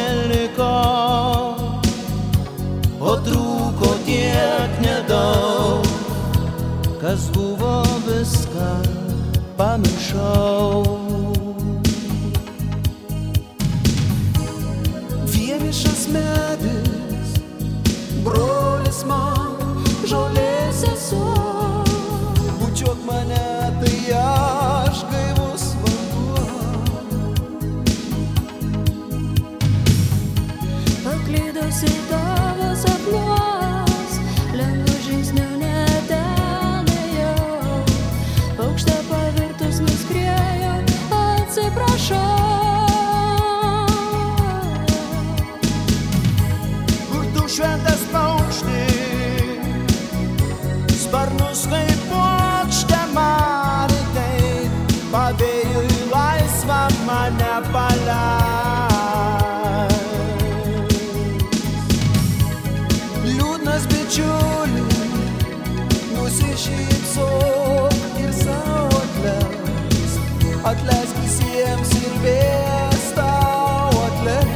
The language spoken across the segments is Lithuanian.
neliko, o trūko tiek nedaug, kas buvo viską pamiršau. Vienišas medis, brolis man, žolės sesuo, bučiuok mane, tai aš gaivus vanduo. Paklydusi tavo sapnuos, lengvu žingsniu netenėjau, paukšte pavirtus nuskriejo, atsiprašau. Kur tu šventas paukšti, sparnus kaip puokštę man įteik, pavėjui laisvą mane paleis. Liūdnas bičiuli, nusišypsok ir savo atleisk, atleisk visiems ir vės tau atleisk.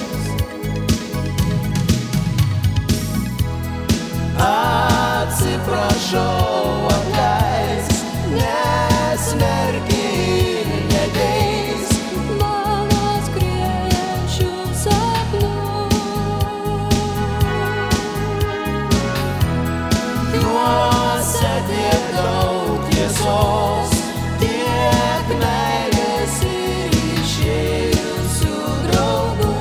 Atsiprašau, atleisk, nesmerk ir neteisk Mano skriejančių sapnų. juose tiek daug tiesos, tiek meilės ir išėjusių draugų.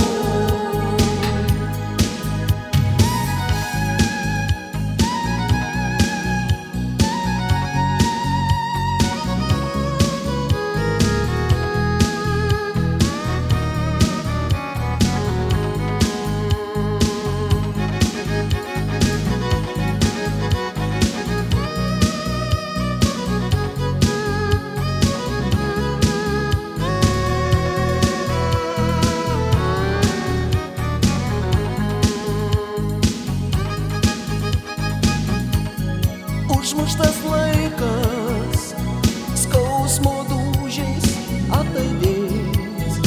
Užmuštas laikas, skausmo dūžiais ataidės.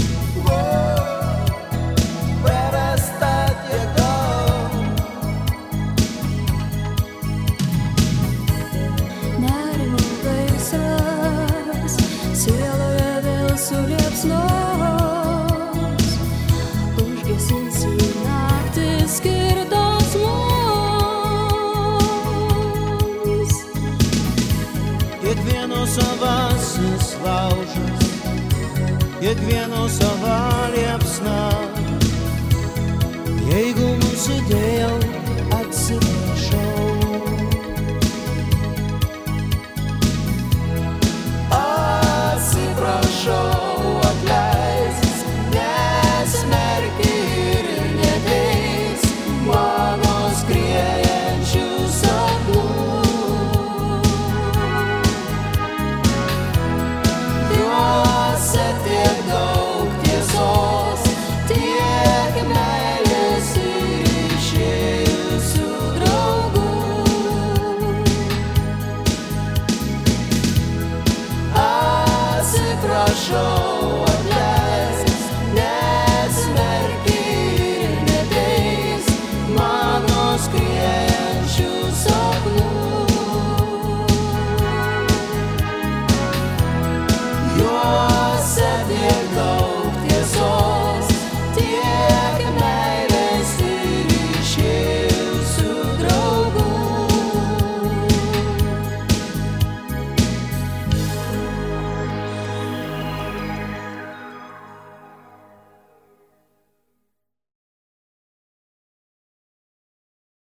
Prarasta jėga. Nerimo gaisras, sieloje vėl suliepsnos, užgesins į naktį skirtos mums. Kiekvieno savasis laužas, kiekvieno sava liepsna, jeigu nusidėjai